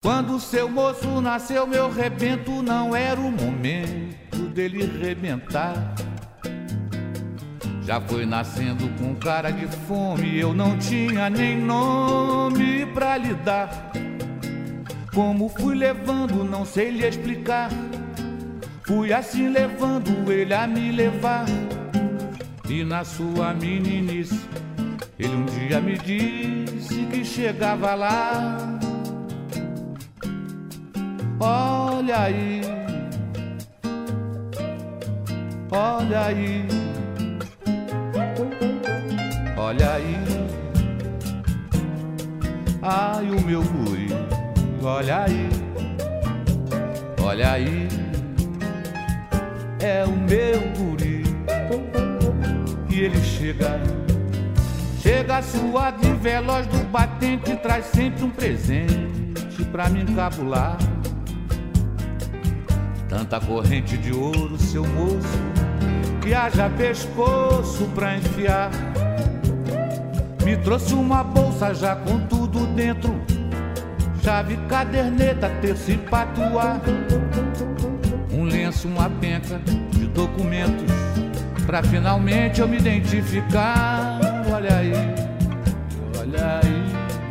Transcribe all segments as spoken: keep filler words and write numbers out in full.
Quando seu moço nasceu, meu rebento não era o momento dele rebentar. Já foi nascendo com cara de fome, eu não tinha nem nome pra lhe dar. Como fui levando, não sei lhe explicar. Fui assim levando ele a me levar. E na sua meninice, ele um dia me disse que chegava lá. Olha aí, olha aí, olha aí, ai o meu guri, olha aí, olha aí, é o meu guri. E ele chega, chega suado e veloz do batente, traz sempre um presente pra me encabular. Tanta corrente de ouro, seu moço, que haja pescoço pra enfiar. Me trouxe uma bolsa já com tudo dentro, chave, caderneta, terço e patuá. Um lenço, uma penca de documentos, pra finalmente eu me identificar. Olha aí, olha aí,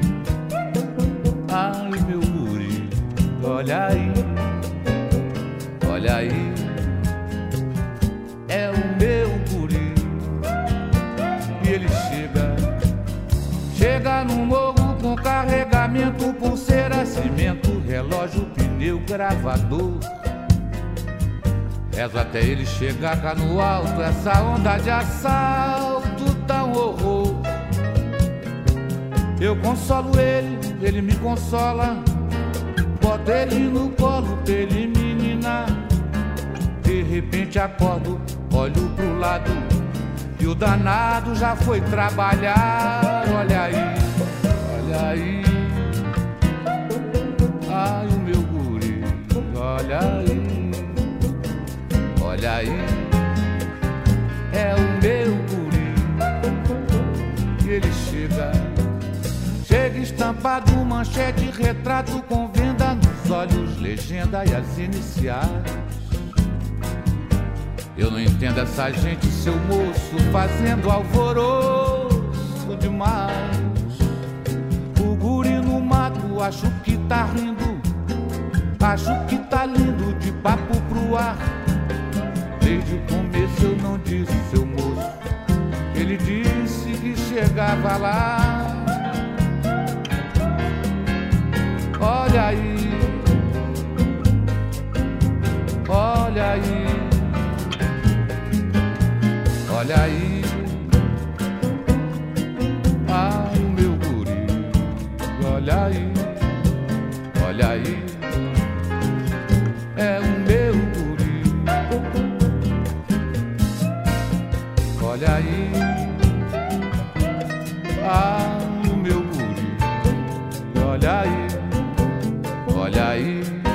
ai meu guri, olha aí, olha aí, é o meu guri. E ele chega, chega no morro com carregamento, pulseira, cimento, relógio, pneu, gravador. Rezo até ele chegar cá no alto, essa onda de assalto dá um horror. Eu consolo ele, ele me consola, boto ele no colo pra ele me ninar. De repente acordo, olho pro lado e o danado já foi trabalhar. Olha aí, olha aí, ai o meu guri, olha aí, olha aí, é o meu guri. E ele chega, chega estampado, manchete, retrato com venda nos olhos, legenda e as iniciais. Eu não entendo essa gente, seu moço, fazendo alvoroço demais. O guri no mato, acho que tá rindo, acho que tá lindo, de papo pro ar. Desde o começo eu não disse, seu moço, ele disse que chegava lá. Olha aí, olha aí, olha aí, ai o meu guri, olha aí, olha aí, é o meu guri. Olha aí, ai o meu guri, olha aí, olha aí.